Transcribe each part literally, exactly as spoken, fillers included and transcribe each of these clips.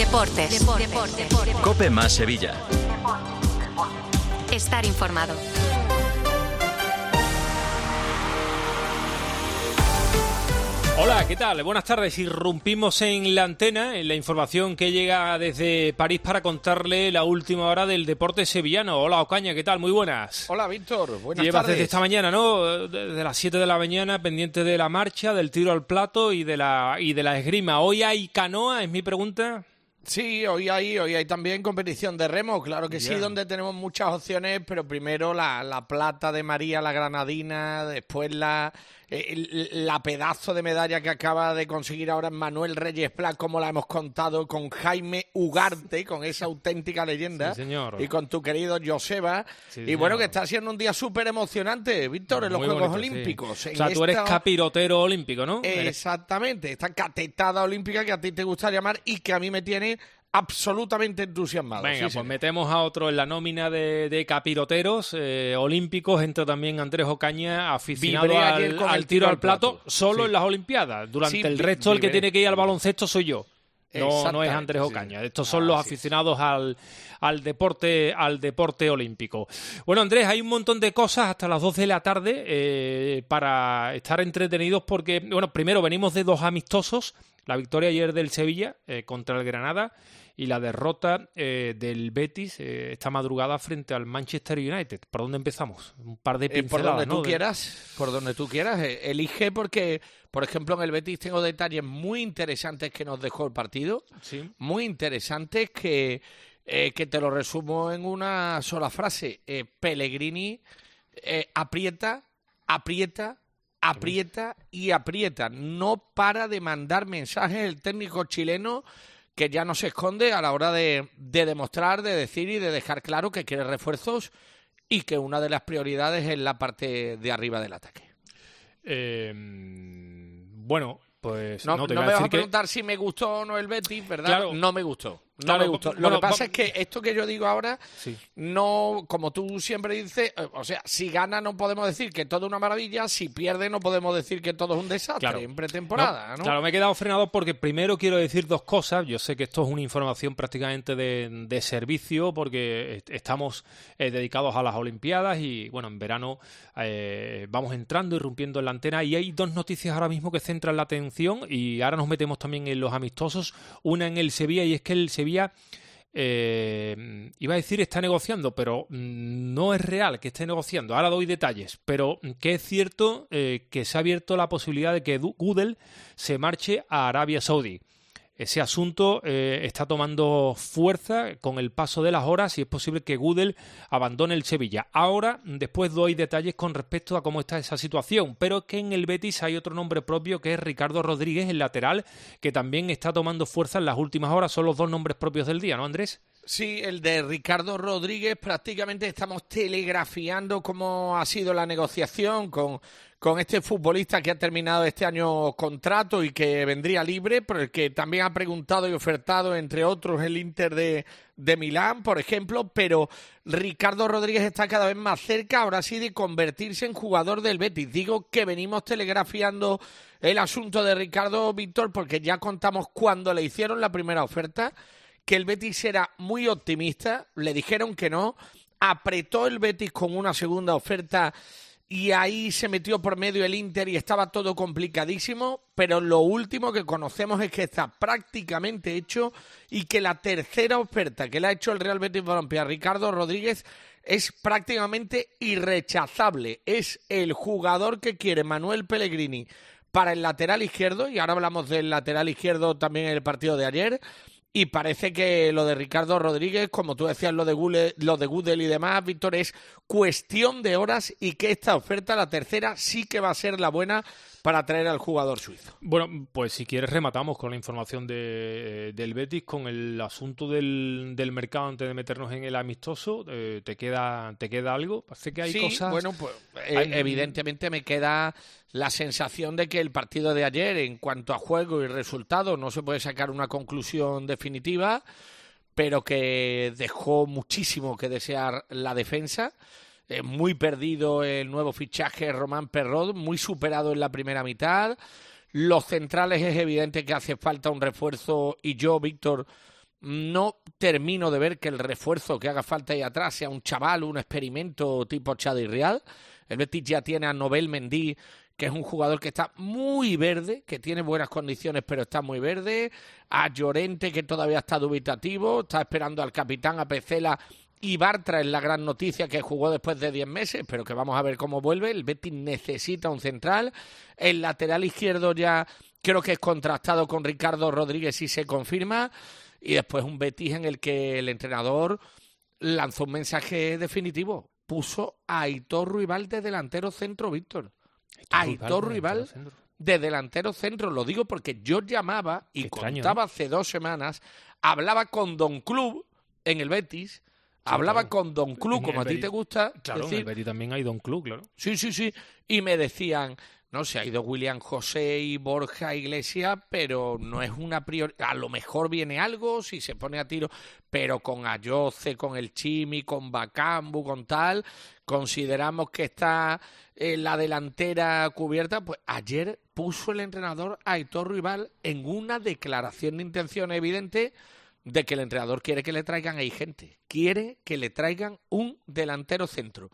Deportes. Deportes. Deportes. COPE más Sevilla. Estar informado. Hola, ¿qué tal? Buenas tardes. Irrumpimos en la antena, en la información que llega desde París para contarle la última hora del deporte sevillano. Hola, Ocaña, ¿qué tal? Muy buenas. Hola, Víctor. Buenas Llevas tardes. desde esta mañana, ¿no? Desde las siete de la mañana, pendiente de la marcha, del tiro al plato y de la y de la esgrima. ¿Hoy hay canoa? Es mi pregunta. Sí, hoy hay, hoy hay también competición de remo, claro que Yeah. sí, donde tenemos muchas opciones, pero primero la, la plata de María la Granadina, después la, eh, la pedazo de medalla que acaba de conseguir ahora Manuel Reyes Pla, como la hemos contado, con Jaime Ugarte, con esa auténtica leyenda, Sí, señor. y con tu querido Joseba, Sí, y señor. bueno, que está siendo un día súper emocionante, Víctor, en los Muy Juegos bonito, sí. Olímpicos. O En sea, tú eres esta- capirotero olímpico, ¿no? Eres- Exactamente, esta catetada olímpica que a ti te gusta llamar y que a mí me tiene absolutamente entusiasmado. Venga, sí, pues señor. metemos a otro en la nómina de, de capiroteros eh, olímpicos. Entra también Andrés Ocaña, aficionado Vibré ayer al, con al el tiro al plato, solo Sí. en las Olimpiadas. Durante Sí, el vi- resto, el que vibré. tiene que ir al baloncesto soy yo. No, no es Exactamente, Andrés sí. Ocaña. Estos son los Así es. aficionados al, al deporte al deporte olímpico. Bueno, Andrés, hay un montón de cosas hasta las doce de la tarde eh, para estar entretenidos porque, bueno, primero venimos de dos amistosos. La victoria ayer del Sevilla eh, contra el Granada y la derrota eh, del Betis eh, esta madrugada frente al Manchester United. ¿Por dónde empezamos? Un par de Eh, por pinceladas, donde ¿no? tú De- quieras, por donde tú quieras. eh, Elige porque, por ejemplo, en el Betis tengo detalles muy interesantes que nos dejó el partido. Sí. Muy interesantes que, eh, que te lo resumo en una sola frase. Eh, Pellegrini eh, aprieta, aprieta, aprieta y aprieta. No para de mandar mensajes el técnico chileno, que ya no se esconde a la hora de, de demostrar, de decir y de dejar claro que quiere refuerzos y que una de las prioridades es la parte de arriba del ataque. Eh, bueno, pues No, no, te no iba me a vas a decir que... preguntar si me gustó o no el Betis, ¿verdad? Claro. No me gustó. No Claro, me gustó. Lo bueno, que pasa va- es que esto que yo digo ahora, Sí. no, como tú siempre dices, eh, o sea, si gana no podemos decir que todo es una maravilla, si pierde no podemos decir que todo es un desastre Claro. en pretemporada, ¿no? Claro, me he quedado frenado porque primero quiero decir dos cosas. Yo sé que esto es una información prácticamente de, de servicio porque est- estamos eh, dedicados a las Olimpiadas y, bueno, en verano eh, vamos entrando, irrumpiendo en la antena y hay dos noticias ahora mismo que centran la atención y ahora nos metemos también en los amistosos. Una en el Sevilla y es que el Sevilla... Eh, iba a decir está negociando, pero mm, no es real que esté negociando. Ahora doy detalles, pero mm, que es cierto eh, que se ha abierto la posibilidad de que Du- Gudel se marche a Arabia Saudí. Ese asunto eh, está tomando fuerza con el paso de las horas y es posible que Gudel abandone el Sevilla. Ahora, después doy detalles con respecto a cómo está esa situación, pero es que en el Betis hay otro nombre propio que es Ricardo Rodríguez, el lateral, que también está tomando fuerza en las últimas horas. Son los dos nombres propios del día, ¿no, Andrés? Sí, el de Ricardo Rodríguez, prácticamente estamos telegrafiando cómo ha sido la negociación con, con este futbolista que ha terminado este año contrato y que vendría libre, por el que también ha preguntado y ofertado, entre otros, el Inter de, de Milán, por ejemplo, pero Ricardo Rodríguez está cada vez más cerca, ahora sí, de convertirse en jugador del Betis. Digo que venimos telegrafiando el asunto de Ricardo, Víctor, porque ya contamos cuando le hicieron la primera oferta, que el Betis era muy optimista, le dijeron que no, apretó el Betis con una segunda oferta y ahí se metió por medio el Inter y estaba todo complicadísimo, pero lo último que conocemos es que está prácticamente hecho y que la tercera oferta que le ha hecho el Real Betis Balompié a Ricardo Rodríguez es prácticamente irrechazable. Es el jugador que quiere Manuel Pellegrini para el lateral izquierdo, y ahora hablamos del lateral izquierdo también en el partido de ayer. Y parece que lo de Ricardo Rodríguez, como tú decías, lo de Gudel, lo de Gudel y demás, Víctor, es cuestión de horas y que esta oferta, la tercera, sí que va a ser la buena para traer al jugador suizo. Bueno, pues si quieres rematamos con la información de, del Betis, con el asunto del, del mercado antes de meternos en el amistoso. Eh, ¿te queda te queda algo? Parece que hay sí, cosas... bueno, pues eh, hay... evidentemente me queda la sensación de que el partido de ayer, en cuanto a juego y resultado, no se puede sacar una conclusión definitiva, pero que dejó muchísimo que desear la defensa. Eh, muy perdido el nuevo fichaje Román Perrot, muy superado en la primera mitad. Los centrales es evidente que hace falta un refuerzo y yo, Víctor, No termino de ver que el refuerzo que haga falta ahí atrás sea un chaval, un experimento tipo Chadi Rial. El Betis ya tiene a Nobel Mendy, que es un jugador que está muy verde, que tiene buenas condiciones, pero está muy verde. A Llorente, que todavía está dubitativo, está esperando al capitán, a Pecela. Y Bartra es la gran noticia, que jugó después de diez meses, pero que vamos a ver cómo vuelve. El Betis necesita un central. El lateral izquierdo ya creo que es contrastado con Ricardo Rodríguez y se confirma. Y después un Betis en el que el entrenador lanzó un mensaje definitivo. Puso a Aitor Ruibal de delantero centro, Víctor. Aitor Ruibal de delantero centro. Lo digo porque yo llamaba y extraño, contaba, ¿eh? Hace dos semanas, hablaba con Don Club en el Betis. Sí, hablaba claro. con Don Club, como a ti te gusta. Claro, decir, en el Betis también hay Don Club, claro. Sí, sí, sí. Y me decían, no sé, ha ido William José y Borja Iglesias, pero no es una prioridad. A lo mejor viene algo, si se pone a tiro, pero con Ayoce, con el Chimi, con Bacambu, con tal, consideramos que está en la delantera cubierta. Pues ayer puso el entrenador a Aitor Ruibal en una declaración de intención evidente de que el entrenador quiere que le traigan ahí gente, quiere que le traigan un delantero centro.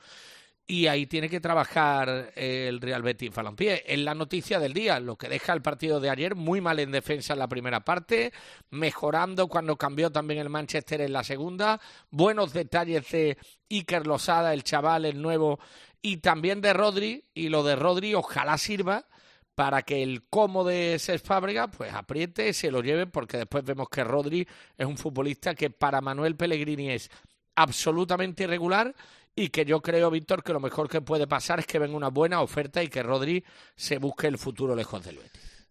Y ahí tiene que trabajar el Real Betis Balompié. Es la noticia del día, lo que deja el partido de ayer, muy mal en defensa en la primera parte, mejorando cuando cambió también el Manchester en la segunda, buenos detalles de Iker Losada, el chaval, el nuevo, y también de Rodri, y lo de Rodri ojalá sirva para que el como de Cesc Fábregas pues apriete, se lo lleve, porque después vemos que Rodri es un futbolista que para Manuel Pellegrini es absolutamente irregular y que yo creo, Víctor, que lo mejor que puede pasar es que venga una buena oferta y que Rodri se busque el futuro lejos del Betis.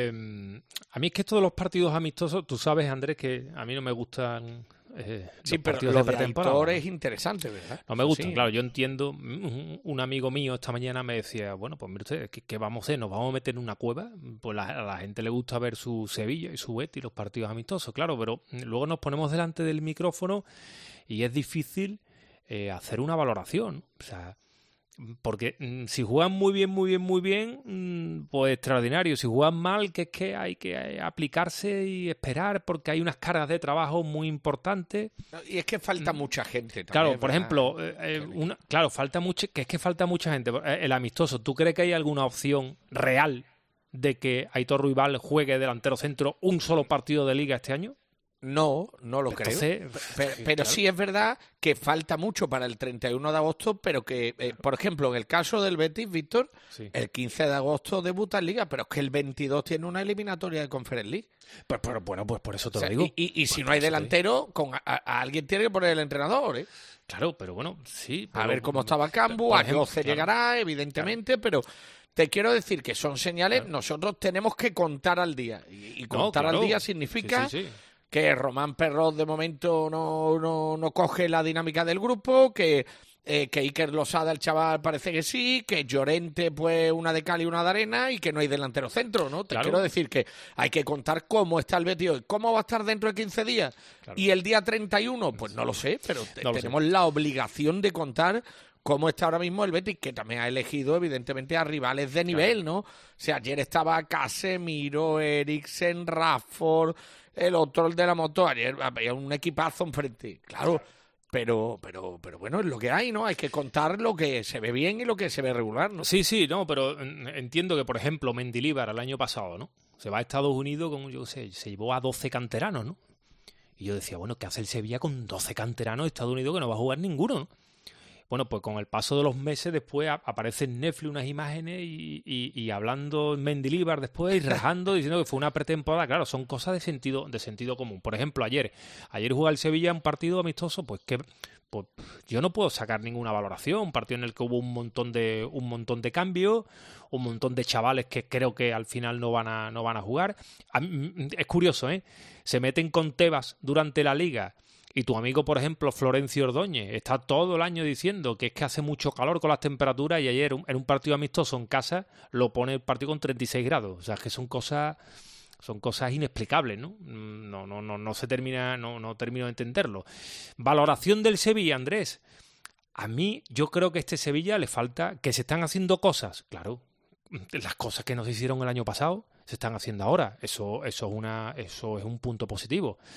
Eh, a mí es que esto de los partidos amistosos, tú sabes, Andrés, que a mí no me gustan eh, sí, los pero partidos lo de pretemporada. Aitor es interesante, ¿verdad? No me gustan, sí. Claro, yo entiendo. Un amigo mío esta mañana me decía, bueno, pues mire usted, ¿qué, qué vamos a hacer? ¿Nos vamos a meter en una cueva? Pues la, a la gente le gusta ver su Sevilla y su Betis, los partidos amistosos, claro, pero luego nos ponemos delante del micrófono y es difícil eh, hacer una valoración, o sea, porque mmm, si juegan muy bien, muy bien, muy bien, mmm, pues extraordinario. Si juegan mal, que es que hay que aplicarse y esperar, porque hay unas cargas de trabajo muy importantes. Y es que falta mucha gente también. Claro, por ejemplo, eh, una, claro, falta mucho, que es que falta mucha gente. El amistoso, ¿tú crees que hay alguna opción real de que Aitor Ruibal juegue delantero centro un solo partido de liga este año? No, no lo Entonces, creo. Pero, pero claro. Sí es verdad que falta mucho para el treinta y uno de agosto, pero que, eh, por ejemplo, en el caso del Betis, Víctor, sí. el quince de agosto debuta en Liga, pero es que el veintidós tiene una eliminatoria de Conference League. Pues, pero bueno, pues por eso te o sea, lo digo. Y, y, y pues si no hay delantero, con a, a alguien tiene que poner el entrenador, ¿eh? Claro, pero bueno, sí. Pero, a ver cómo estaba Cambu, a doce claro, llegará, evidentemente, claro. pero... Te quiero decir que son señales, claro. Nosotros tenemos que contar al día. Y, y contar no, claro. al día significa... Sí, sí, sí. que Román Perrot de momento no, no, no coge la dinámica del grupo, que, eh, que Iker Losada, el chaval, parece que sí, que Llorente, pues una de cal y una de arena, y que no hay delantero centro, ¿no? Te claro. quiero decir que hay que contar cómo está el Betis hoy, cómo va a estar dentro de quince días, claro. y el día treinta y uno, pues no lo sé, pero te, no lo tenemos sé. la obligación de contar cómo está ahora mismo el Betis, que también ha elegido, evidentemente, a rivales de nivel, claro. ¿no? O sea, ayer estaba Casemiro, Eriksen, Rashford... El otro, el de la moto, ayer había un equipazo enfrente, claro, pero, pero, pero bueno, es lo que hay, ¿no? Hay que contar lo que se ve bien y lo que se ve regular, ¿no? Sí, sí, no, pero entiendo que, por ejemplo, Mendilibar el año pasado, ¿no? Se va a Estados Unidos con, yo sé, se llevó a doce canteranos, ¿no? Y yo decía, bueno, ¿qué hace el Sevilla con doce canteranos de Estados Unidos que no va a jugar ninguno, ¿no? Bueno, pues con el paso de los meses después aparece en Netflix unas imágenes y, y, y hablando Mendilibar después y rajando, diciendo que fue una pretemporada. Claro, son cosas de sentido de sentido común. Por ejemplo, ayer ayer jugó el Sevilla un partido amistoso, pues que pues, yo no puedo sacar ninguna valoración. Un partido en el que hubo un montón de un montón de cambios, un montón de chavales que creo que al final no van a no van a jugar. A mí, es curioso, ¿eh? Se meten con Tebas durante la Liga. Y tu amigo, por ejemplo, Florencio Ordóñez, está todo el año diciendo que es que hace mucho calor con las temperaturas y ayer en un partido amistoso en casa lo pone el partido con treinta y seis grados. O sea, es que son cosas son cosas inexplicables, ¿no? No, no, no, no se termina, no, no termino de entenderlo. Valoración del Sevilla, Andrés. A mí, yo creo que a este Sevilla le falta que se están haciendo cosas. Claro, las cosas que no se hicieron el año pasado se están haciendo ahora. Eso, eso es una, eso es un punto positivo.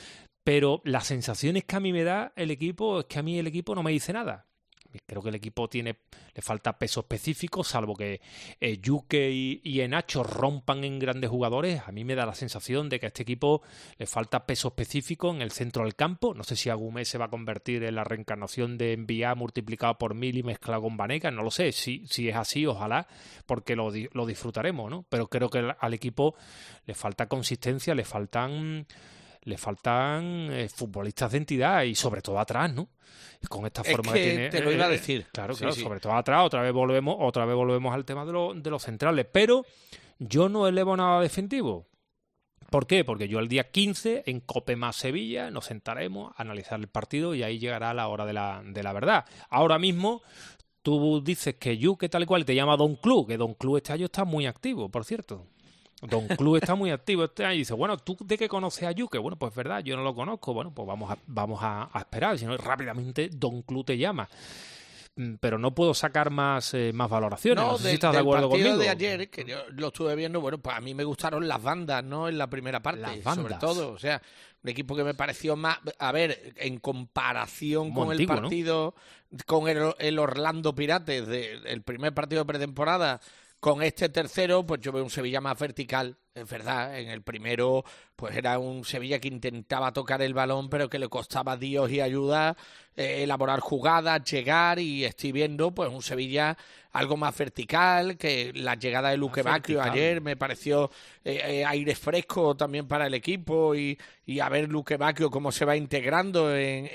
pero las sensaciones que a mí me da el equipo es que a mí el equipo no me dice nada. Creo que el equipo tiene, le falta peso específico, salvo que eh, Yuke y, y Enacho rompan en grandes jugadores. A mí me da la sensación de que a este equipo le falta peso específico en el centro del campo. No sé si Agumé se va a convertir en la reencarnación de Envía multiplicado por mil y mezclado con Banega. No lo sé. Si, si es así, ojalá, porque lo, lo disfrutaremos, ¿no? Pero creo que al equipo le falta consistencia, le faltan... le faltan eh, futbolistas de entidad y sobre todo atrás, ¿no? Con esta forma es que que tiene... te lo iba a decir. Claro, sí, claro, sí. sobre todo atrás, otra vez volvemos, otra vez volvemos al tema de, lo, de los centrales. Pero yo no elevo nada definitivo. ¿Por qué? Porque yo el día quince en Cope más Sevilla nos sentaremos a analizar el partido y ahí llegará la hora de la, de la verdad. Ahora mismo tú dices que Yuke tal y cual te llama Don Club, que Don Club este año está muy activo, por cierto. Don Club está muy activo este año y dice, bueno, ¿tú de qué conoces a Yuke? Bueno, pues es verdad, yo no lo conozco. Bueno, pues vamos a, vamos a, a esperar, si no rápidamente Don Club te llama. Pero no puedo sacar más, eh, más valoraciones. No, no sé del, si estás de acuerdo conmigo. conmigo. De ayer, que yo lo estuve viendo, bueno, pues a mí me gustaron las bandas, ¿no? En la primera parte, las bandas. Sobre todo, o sea, un equipo que me pareció más, a ver, en comparación Muy con antiguo, el partido, ¿no? Con el, el Orlando Pirates del primer partido de pretemporada, con este tercero, pues yo veo un Sevilla más vertical, es verdad. En el primero, pues era un Sevilla que intentaba tocar el balón, pero que le costaba Dios y ayuda, eh, elaborar jugadas, llegar, y estoy viendo pues un Sevilla algo más vertical, que la llegada de Luque Bacchio ayer me pareció eh, eh, aire fresco también para el equipo, y, y a ver Luque Bacchio cómo se va integrando en,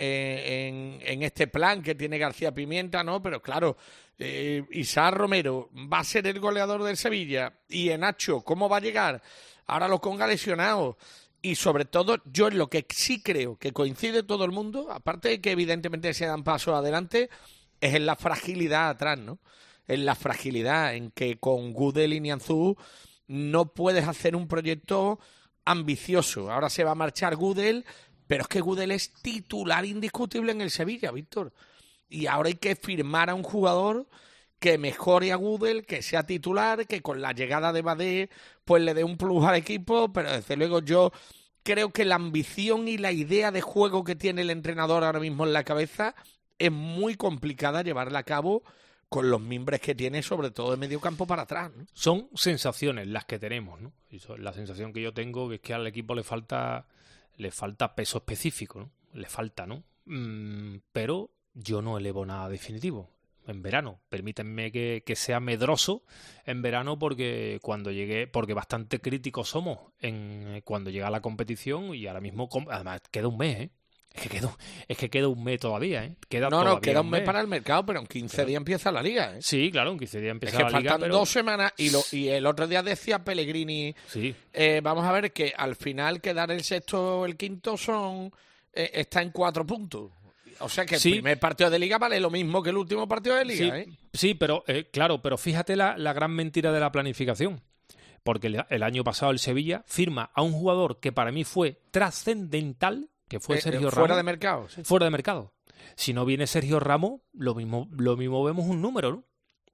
en, en este plan que tiene García Pimienta, ¿no? Pero claro, eh, Isaac Romero va a ser el goleador del Sevilla, y Enacho, ¿cómo va a llegar? Ahora lo Conga lesionado. Y sobre todo, yo en lo que sí creo que coincide todo el mundo, aparte de que evidentemente se dan pasos adelante, es en la fragilidad atrás, ¿no? En la fragilidad, en que con Gudel y Nianzú no puedes hacer un proyecto ambicioso. Ahora se va a marchar Gudel, pero es que Gudel es titular indiscutible en el Sevilla, Víctor. Y ahora hay que firmar a un jugador que mejore a Gudel, que sea titular, que con la llegada de Badé pues le dé un plus al equipo, pero desde luego yo creo que la ambición y la idea de juego que tiene el entrenador ahora mismo en la cabeza es muy complicada llevarla a cabo con los mimbres que tiene, sobre todo de medio campo para atrás, ¿no? Son sensaciones las que tenemos, ¿no? Y la sensación que yo tengo es que al equipo le falta le falta peso específico, ¿no? Le falta, ¿no? Mm, pero yo no elevo nada definitivo. En verano, permítanme que, que sea medroso en verano, porque cuando llegue, porque bastante críticos somos en cuando llega la competición, y ahora mismo, además queda un mes, ¿eh? Es que queda, es que queda un mes todavía, ¿eh? Queda no, todavía no, queda un mes, mes para el mercado, pero en quince pero, días empieza la liga, ¿eh? Sí, claro, en quince días empieza es que la liga. Faltan pero... dos semanas, y, lo, y el otro día decía Pellegrini, sí. eh, vamos a ver que al final quedar el sexto o el quinto son eh, está en cuatro puntos. O sea que el sí. primer partido de Liga vale lo mismo que el último partido de Liga, sí, ¿eh? Sí, pero eh, claro, pero fíjate la, la gran mentira de la planificación. Porque el, el año pasado el Sevilla firma a un jugador que para mí fue trascendental, que fue eh, Sergio eh, Ramos. Fuera de mercado. Sí. Fuera de mercado. Si no viene Sergio Ramos, lo mismo, lo mismo vemos un número, ¿no?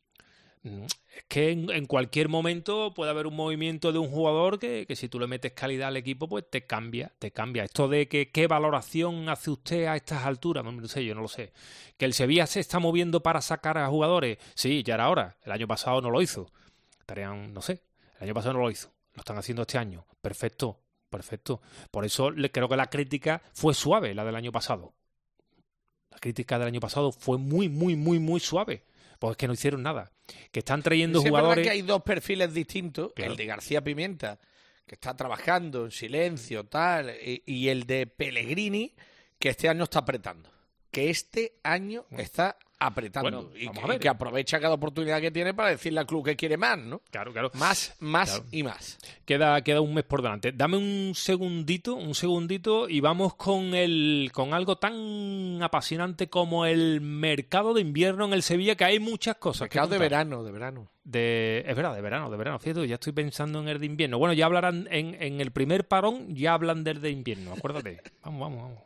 Es que en, en cualquier momento puede haber un movimiento de un jugador que, que si tú le metes calidad al equipo, pues te cambia, te cambia. Esto de que qué valoración hace usted a estas alturas, no sé, yo no lo sé. Que el Sevilla se está moviendo para sacar a jugadores, sí, ya era hora. El año pasado no lo hizo. Estarían, no sé, el año pasado no lo hizo. Lo están haciendo este año. Perfecto, perfecto. Por eso le, creo que la crítica fue suave, la del año pasado. La crítica del año pasado fue muy, muy, muy, muy suave. Pues es que no hicieron nada. Que están trayendo sí, jugadores... Es verdad que hay dos perfiles distintos. Claro. El de García Pimienta, que está trabajando en silencio, tal, y, y el de Pellegrini, que este año está apretando. Que este año está apretando. Bueno, y, vamos que, a ver. y que aprovecha cada oportunidad que tiene para decirle al club que quiere más, ¿no? Claro, claro. Más, más Claro. y más. Queda, queda un mes por delante. Dame un segundito, un segundito y vamos con el con algo tan apasionante como el mercado de invierno en el Sevilla, que hay muchas cosas. Mercado que de contar. verano, de verano. De, es verdad, de verano, de verano, cierto, ya estoy pensando en el de invierno. Bueno, ya hablarán en, en el primer parón, ya hablan del de invierno, acuérdate. Vamos, vamos, vamos.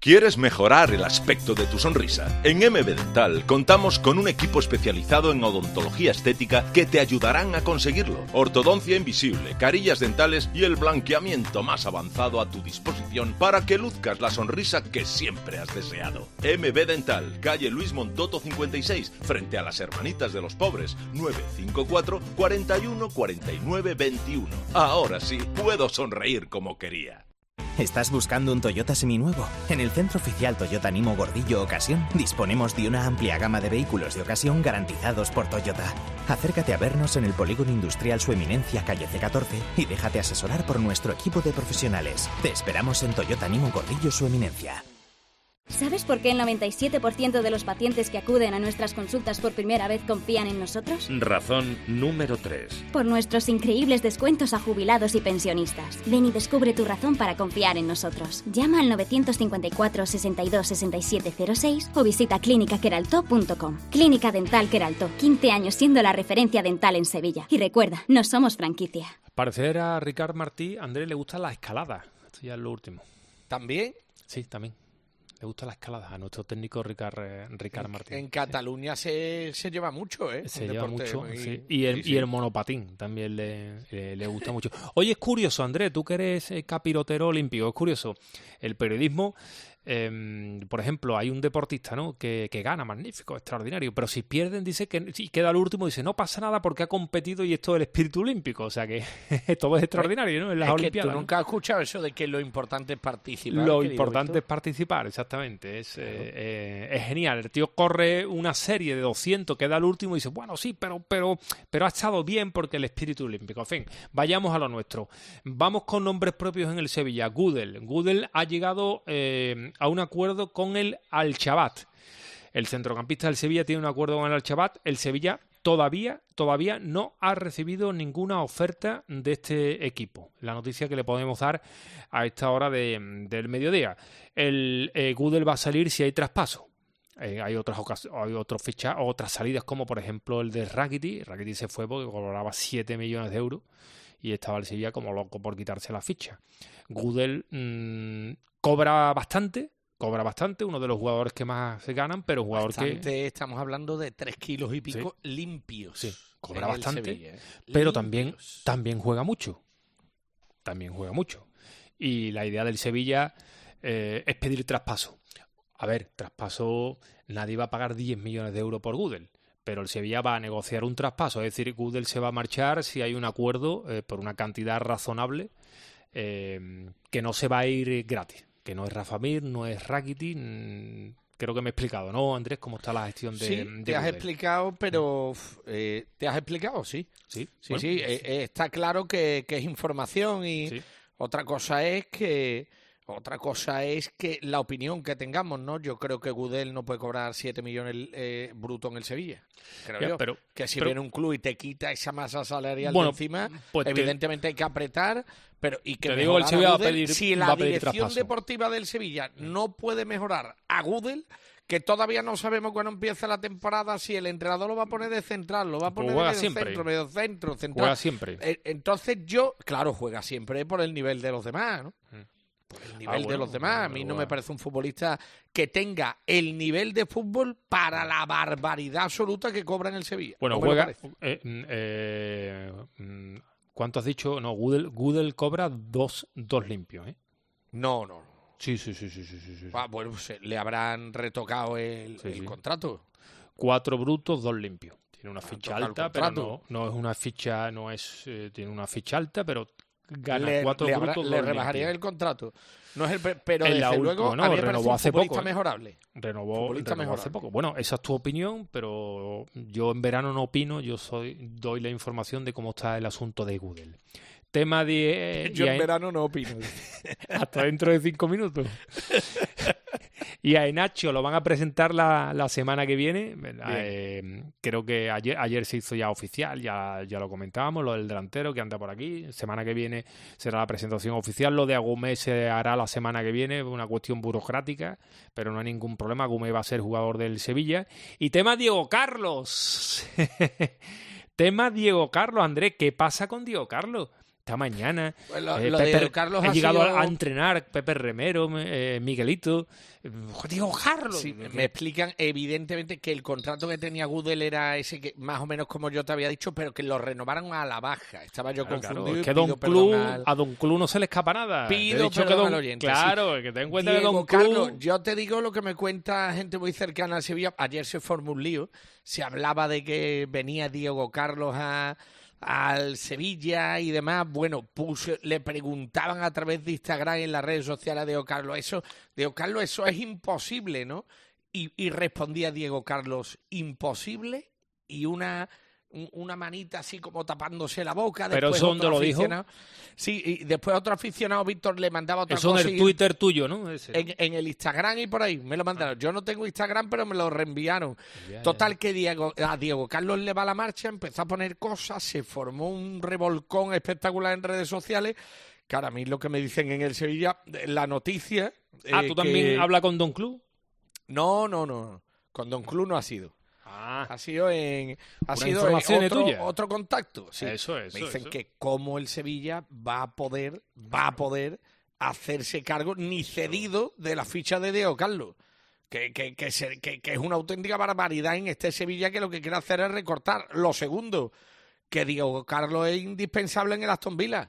¿Quieres mejorar el aspecto de tu sonrisa? En M B Dental contamos con un equipo especializado en odontología estética que te ayudarán a conseguirlo. Ortodoncia invisible, carillas dentales y el blanqueamiento más avanzado a tu disposición para que luzcas la sonrisa que siempre has deseado. M B Dental, calle Luis Montoto cincuenta y seis, frente a las Hermanitas de los Pobres, nueve cinco cuatro, cuatro uno, cuatro nueve, veintiuno. Ahora sí, puedo sonreír como quería. ¿Estás buscando un Toyota seminuevo? En el Centro Oficial Toyota Nimo Gordillo Ocasión disponemos de una amplia gama de vehículos de ocasión garantizados por Toyota. Acércate a vernos en el Polígono Industrial Su Eminencia, calle C catorce, y déjate asesorar por nuestro equipo de profesionales. Te esperamos en Toyota Nimo Gordillo Su Eminencia. ¿Sabes por qué el noventa y siete por ciento de los pacientes que acuden a nuestras consultas por primera vez confían en nosotros? Razón número tres. Por nuestros increíbles descuentos a jubilados y pensionistas. Ven y descubre tu razón para confiar en nosotros. Llama al nueve cinco cuatro, sesenta y dos, sesenta y siete cero seis o visita clínica queraltó punto com. Clínica Dental Queraltó, quince años siendo la referencia dental en Sevilla. Y recuerda, no somos franquicia. Al parecer a Ricard Martí, a Andrés le gusta la escalada. Esto ya es lo último. ¿También? Sí, también. Le gusta la escalada a nuestro técnico Ricard, eh, Ricard Martín. En Cataluña sí. se, se lleva mucho, ¿eh? Se Un lleva deporte mucho, muy... sí. Y, el, sí, sí. y el monopatín también le, le, le gusta mucho. Oye, es curioso, Andrés, tú que eres capirotero olímpico, es curioso. El periodismo, eh, por ejemplo, hay un deportista, ¿no? que, que gana, magnífico, extraordinario, pero si pierden, dice que si queda el último, dice no pasa nada porque ha competido y esto es el espíritu olímpico. O sea que todo es extraordinario, ¿no? En las es Olimpiadas. Que tú nunca has escuchado eso de que lo importante es participar. Lo importante es participar, exactamente. Es, claro. eh, eh, es genial. El tío corre una serie de doscientos, queda el último y dice, bueno, sí, pero, pero, pero ha estado bien porque el espíritu olímpico. En fin, vayamos a lo nuestro. Vamos con nombres propios en el Sevilla. Gudel. Gudel ha llegado eh, a un acuerdo con el Al-Shabaab. El centrocampista del Sevilla tiene un acuerdo con el Al-Shabaab. El Sevilla todavía, todavía no ha recibido ninguna oferta de este equipo. La noticia que le podemos dar a esta hora de, del mediodía. El eh, Gudel va a salir si hay traspaso. Eh, hay otras hay otros fichas, otras salidas como por ejemplo el de Rakiti. Rakiti se fue porque cobraba siete millones de euros y estaba el Sevilla como loco por quitarse la ficha. Gudel mmm, cobra bastante. Cobra bastante, uno de los jugadores que más se ganan, pero jugador bastante, que... Estamos hablando de tres kilos y pico sí. limpios. Sí, cobra bastante, Sevilla, ¿eh? Pero también, también juega mucho. También juega mucho. Y la idea del Sevilla eh, es pedir traspaso. A ver, traspaso, nadie va a pagar diez millones de euros por Gudel, pero el Sevilla va a negociar un traspaso. Es decir, Gudel se va a marchar si hay un acuerdo eh, por una cantidad razonable eh, que no se va a ir gratis. Que no es Rafa Mir, no es Rakiti. Mmm, creo que me he explicado, ¿no, Andrés? ¿Cómo está la gestión de, sí, de te has Gudel? explicado, pero eh, ¿te has explicado? Sí. Sí, sí, bueno, sí. Eh, eh, está claro que, que es información y sí. otra cosa es que otra cosa es que la opinión que tengamos, ¿no? Yo creo que Gudel no puede cobrar siete millones eh, bruto en el Sevilla. Creo ya, yo. Pero, que si pero, viene un club y te quita esa masa salarial bueno, de encima, pues evidentemente te, hay que apretar. Pero y que te digo, el Sevilla Gudel, va a pedir, si va la a pedir dirección traspaso. deportiva del Sevilla no puede mejorar a Gudel, que todavía no sabemos cuándo empieza la temporada, si el entrenador lo va a poner de central, lo va a poner pues de medio siempre. centro, medio centro, central. Juega siempre. Entonces yo, claro, juega siempre por el nivel de los demás, ¿no? Mm. Por el nivel ah, bueno, de los demás. A mí no me parece un futbolista que tenga el nivel de fútbol para la barbaridad absoluta que cobra en el Sevilla. Bueno, no juega... Eh, eh, ¿Cuánto has dicho? No, Gudel, Gudel cobra dos, dos limpios, ¿eh? No, no, no. Sí, sí, sí, sí, sí, sí, sí. Ah, bueno, pues le habrán retocado el, sí, el sí. contrato. Cuatro brutos, dos limpios. Tiene una ficha alta, pero no, no es una ficha, no es, eh, tiene una ficha alta, pero gana le, cuatro le brutos, habrá, dos le rebajarían limpios. el contrato. No es el, pero en desde la luego última, no, a mí me renovó un hace futbolista poco. mejorable. Renovó, futbolista renovó mejorable. hace poco. Bueno, esa es tu opinión, pero yo en verano no opino, yo soy doy la información de cómo está el asunto de Gudel. Tema de... Eh, yo en a, verano no opino. Hasta dentro de cinco minutos. Y a Enacho lo van a presentar la, la semana que viene. Eh, creo que ayer, ayer se hizo ya oficial, ya, ya lo comentábamos, lo del delantero que anda por aquí. Semana que viene será la presentación oficial. Lo de Agumé se hará la semana que viene, una cuestión burocrática, pero no hay ningún problema. Agumé va a ser jugador del Sevilla. Y tema Diego Carlos. Tema Diego Carlos, Andrés. ¿Qué pasa con Diego Carlos? esta mañana. Pues lo, eh, lo Pepe, de Carlos ha, ha llegado sido... a, a entrenar Pepe Remero, eh, Miguelito, eh, Diego Carlos. Sí, me explican evidentemente que el contrato que tenía Gudel era ese que más o menos como yo te había dicho, pero que lo renovaron a la baja. Estaba yo Claro, confundido. claro, Y es que pido Don perdón Club, al... a Don Club no se le escapa nada. Pido Te he dicho perdón que Don, al oyente, claro, sí. que ten en cuenta Diego que Don Carlos, Club... yo te digo lo que me cuenta gente muy cercana al Sevilla. Ayer se formó un lío. Se hablaba de que venía Diego Carlos a... al Sevilla y demás. Bueno, puso, le preguntaban a través de Instagram en las redes sociales a Diego Carlos, eso, Diego Carlos, eso es imposible, ¿no? Y, y respondía Diego Carlos, imposible, y una, una manita así como tapándose la boca. ¿Pero después eso dónde lo dijo? Sí, y después otro aficionado, Víctor, le mandaba otra eso cosa. en el y, Twitter tuyo, ¿no? Ese. En, en el Instagram y por ahí, me lo mandaron. Yo no tengo Instagram, pero me lo reenviaron. Ya, Total ya. que Diego, a Diego Carlos le va la marcha, empezó a poner cosas, se formó un revolcón espectacular en redes sociales. Que ahora a mí lo que me dicen en el Sevilla, la noticia... Ah, eh, ¿tú también que... hablas con Don Club? No, no, no. Con Don Club no ha sido. Ah, Ha sido en ha Una sido en información otro, tuya. otro contacto. Sí. Eso es, Me eso, dicen eso. que cómo el Sevilla va a poder, va a poder hacerse cargo ni cedido de la ficha de Diego Carlos. Que, que, que, se- que- que es una auténtica barbaridad en este Sevilla, que lo que quiere hacer es recortar. Lo segundo, que Diego Carlos es indispensable en el Aston Villa.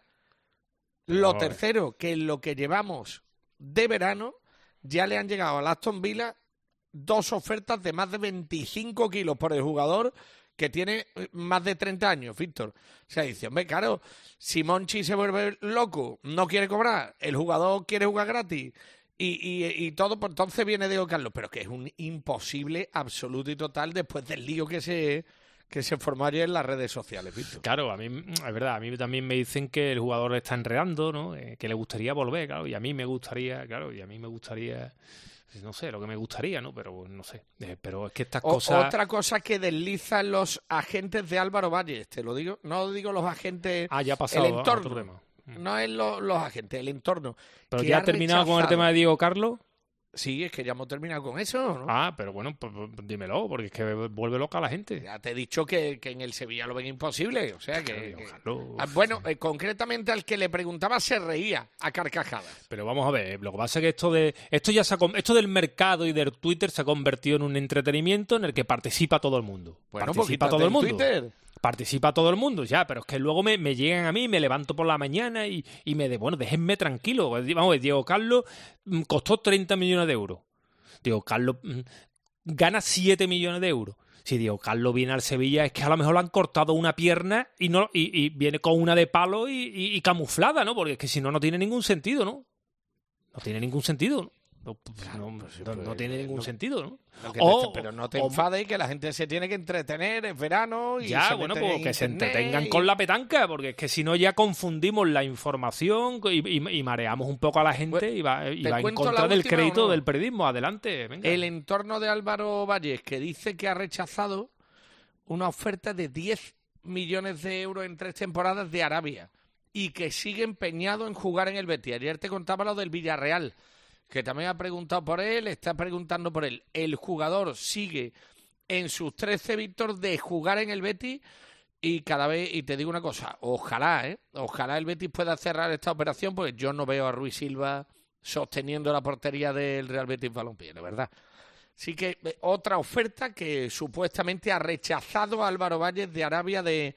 Lo No, tercero, que en lo que llevamos de verano ya le han llegado al Aston Villa dos ofertas de más de veinticinco kilos por el jugador, que tiene eh, más de treinta años, Víctor. O sea, dice, hombre, claro, si Monchi se vuelve loco, no quiere cobrar, el jugador quiere jugar gratis y, y, y todo, pues entonces viene Diego Carlos. Pero que es un imposible absoluto y total después del lío que se, que se formó ayer en las redes sociales, Víctor. claro, a mí, es verdad, a mí también me dicen que el jugador está enredando, ¿no? Eh, que le gustaría volver, claro, y a mí me gustaría, claro, y a mí me gustaría, no sé, lo que me gustaría, ¿no? Pero no sé, eh, pero es que estas O- cosas... Otra cosa que deslizan los agentes de Álvaro Valles, te lo digo, no digo los agentes, Ah, ya ha pasado el a entorno, otro tema. no es lo- los agentes, el entorno. Pero que ya ha has terminado con el rechazado- tema de Diego Carlos. Sí, es que ya hemos terminado con eso, ¿no? Ah, pero bueno, pues, pues, dímelo, porque es que vuelve loca a la gente. Ya te he dicho que, que en el Sevilla lo ven imposible, o sea que... Diego que- Carlos. Ah, bueno, eh, concretamente al que le preguntaba se reía a carcajadas. Pero vamos a ver, lo que pasa es que esto de esto ya se ha, con- esto del mercado y del Twitter se ha convertido en un entretenimiento en el que participa todo el mundo. Bueno, pues participa quítate todo el el mundo. Twitter. Participa todo el mundo, ya, pero es que luego me, me llegan a mí, me levanto por la mañana y, y me de, bueno, déjenme tranquilo. Vamos a ver, Diego Carlos mm, costó treinta millones de euros. Diego Carlos mm, gana siete millones de euros. Si Diego Carlos viene al Sevilla, es que a lo mejor le han cortado una pierna y no y, y viene con una de palo y, y- y camuflada, ¿no? Porque es que si no, no tiene ningún sentido, ¿no? No tiene ningún sentido, ¿no? No, pues, no, no- no tiene ningún sentido, ¿no? Lo que te- O- pero no te o- enfades, que la gente se tiene que entretener, es verano y Ya, se bueno, meten pues en que se internet entretengan y- con la petanca, porque es que si no ya confundimos la información y, y- y mareamos un poco a la gente Bueno, y va, y ¿te va en cuento contra la del última crédito o no? del periodismo. Adelante, venga. El entorno de Álvaro Valles, que dice que ha rechazado una oferta de diez millones de euros en tres temporadas de Arabia y que sigue empeñado en jugar en el Betis. Ayer te contaba lo del Villarreal, que también ha preguntado por él, está preguntando por él. El jugador sigue en sus trece, Víctor, de jugar en el Betis y cada vez, y te digo una cosa, ojalá, ¿eh? Ojalá el Betis pueda cerrar esta operación, porque yo no veo a Ruiz Silva sosteniendo la portería del Real Betis Balompié, de verdad. Así que eh, otra oferta que supuestamente ha rechazado a Álvaro Valles de Arabia de,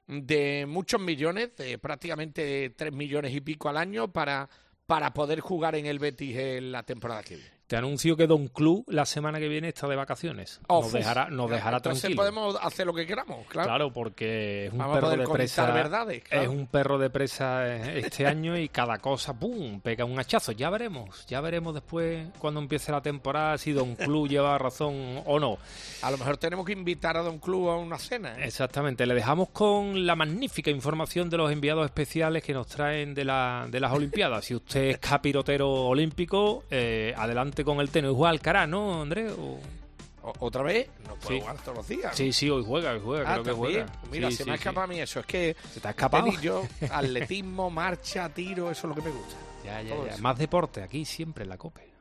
de muchos millones, de prácticamente tres millones y pico al año para, para poder jugar en el Betis en la temporada que viene. Te anuncio que Don Club la semana que viene está de vacaciones. Oh, Nos dejará, nos dejará Entonces tranquilos. podemos hacer lo que queramos, claro. Claro, porque es un Vamos a perro poder de contar presa. verdades, claro. Es un perro de presa eh, este año y cada cosa, ¡pum!, pega un hachazo. Ya veremos, ya veremos después cuando empiece la temporada si Don Club lleva razón o no. A lo mejor tenemos que invitar a Don Club a una cena, ¿eh? Exactamente, le dejamos con la magnífica información de los enviados especiales que nos traen de, la, de las Olimpiadas. Si usted es capirotero olímpico, eh, adelante con el tenis. Hoy juega Alcaraz, ¿no, Andrés? O... O- ¿Otra vez? No puedo Sí. jugar todos los días. Sí, sí, hoy juega, hoy juega, Ah, creo que también. juega. Mira, Sí, se sí, me ha sí. escapado a mí eso. Es que ¿Se te ha escapado? tenis, yo, atletismo, marcha, tiro, eso es lo que me gusta. Ya, ya, Todo ya. eso. Más deporte aquí siempre en la COPE.